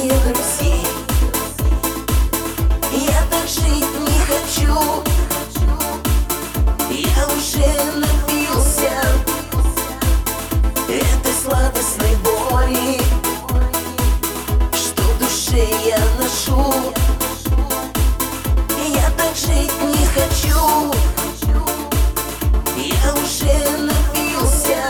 мне друзей. Я так жить не хочу. Я уже напился этой сладостной боли, что в душе я ношу. Я так жить не хочу. Я уже напился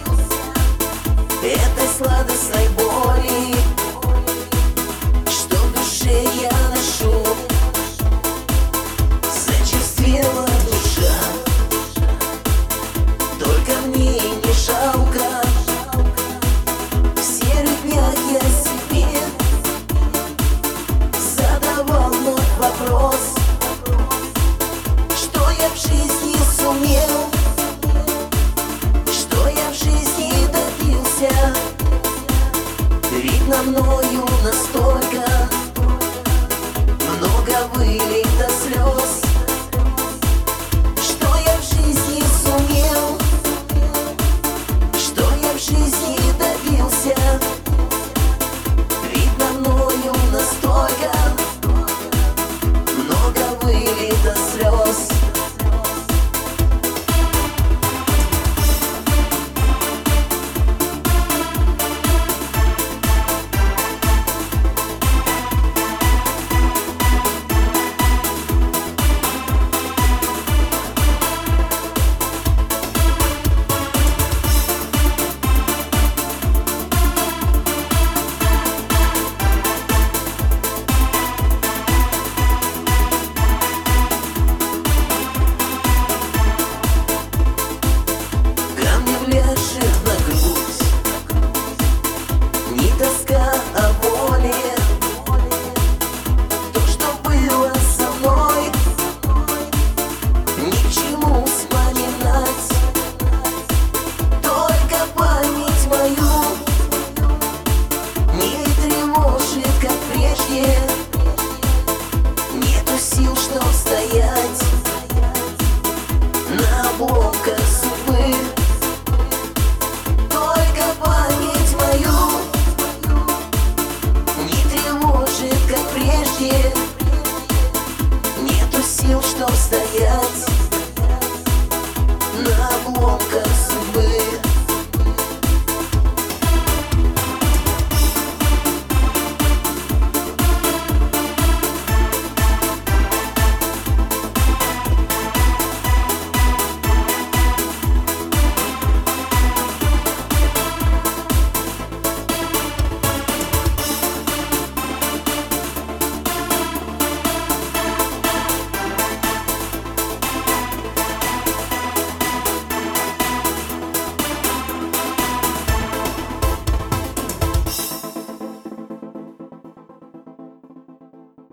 этой сладостной боли, что в душе я ношу. Зачерствела душа, только мне не жалко. В серых днях я себе задавал вновь вопрос, что я в жизни сумел, что я в жизни добился. Видно, мною настолько